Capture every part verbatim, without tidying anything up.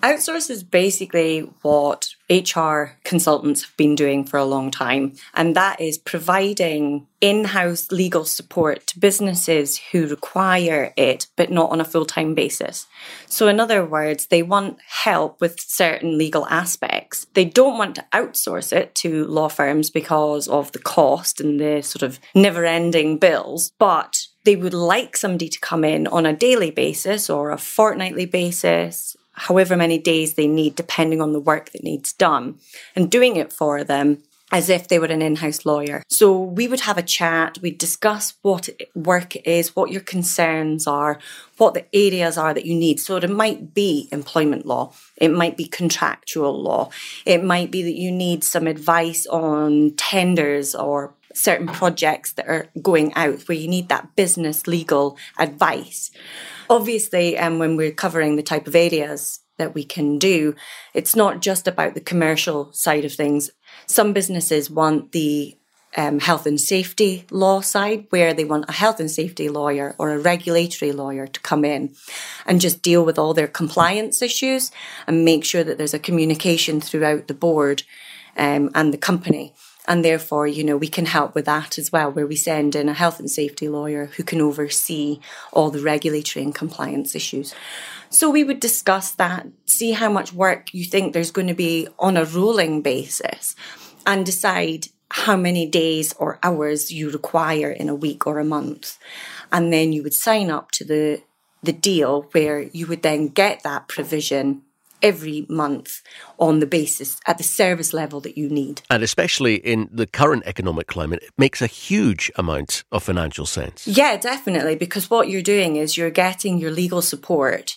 Outsource is basically what H R consultants have been doing for a long time, and that is providing in-house legal support to businesses who require it, but not on a full-time basis. So in other words, they want help with certain legal aspects. They don't want to outsource it to law firms because of the cost and the sort of never-ending bills, but they would like somebody to come in on a daily basis or a fortnightly basis, however many days they need, depending on the work that needs done, and doing it for them as if they were an in-house lawyer. So we would have a chat, we'd discuss what work is, what your concerns are, what the areas are that you need. So it might be employment law, it might be contractual law, it might be that you need some advice on tenders or certain projects that are going out where you need that business legal advice. Obviously, um, when we're covering the type of areas that we can do, it's not just about the commercial side of things. Some businesses want the um, health and safety law side, where they want a health and safety lawyer or a regulatory lawyer to come in and just deal with all their compliance issues and make sure that there's a communication throughout the board um, and the company. And therefore, you know, we can help with that as well, where we send in a health and safety lawyer who can oversee all the regulatory and compliance issues. So we would discuss that, see how much work you think there's going to be on a rolling basis, and decide how many days or hours you require in a week or a month. And then you would sign up to the, the deal where you would then get that provision every month on the basis at the service level that you need. And especially in the current economic climate, it makes a huge amount of financial sense. Yeah, definitely, because what you're doing is you're getting your legal support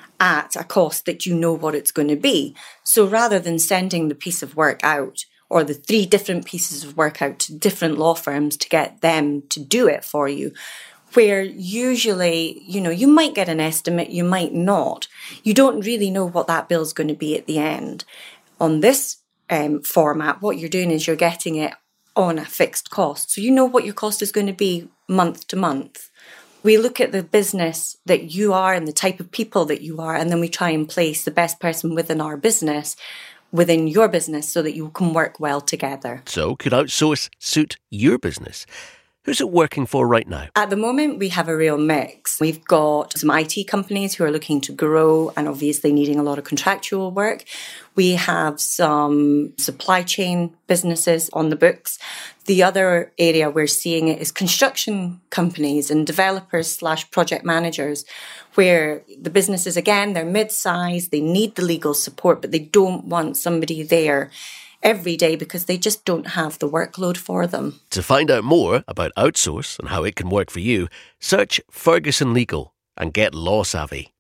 at a cost that you know what it's going to be. So rather than sending the piece of work out or the three different pieces of work out to different law firms to get them to do it for you, where usually, you know, you might get an estimate, you might not. You don't really know what that bill's going to be at the end. On this um, format, what you're doing is you're getting it on a fixed cost. So you know what your cost is going to be month to month. We look at the business that you are and the type of people that you are, and then we try and place the best person within our business within your business so that you can work well together. So could outsource suit your business? Who's it working for right now? At the moment, we have a real mix. We've got some I T companies who are looking to grow and obviously needing a lot of contractual work. We have some supply chain businesses on the books. The other area we're seeing it is construction companies and developers slash project managers, where the businesses, again, they're mid-sized, they need the legal support, but they don't want somebody there every day because they just don't have the workload for them. To find out more about outsource and how it can work for you, search Ferguson Legal and get law savvy.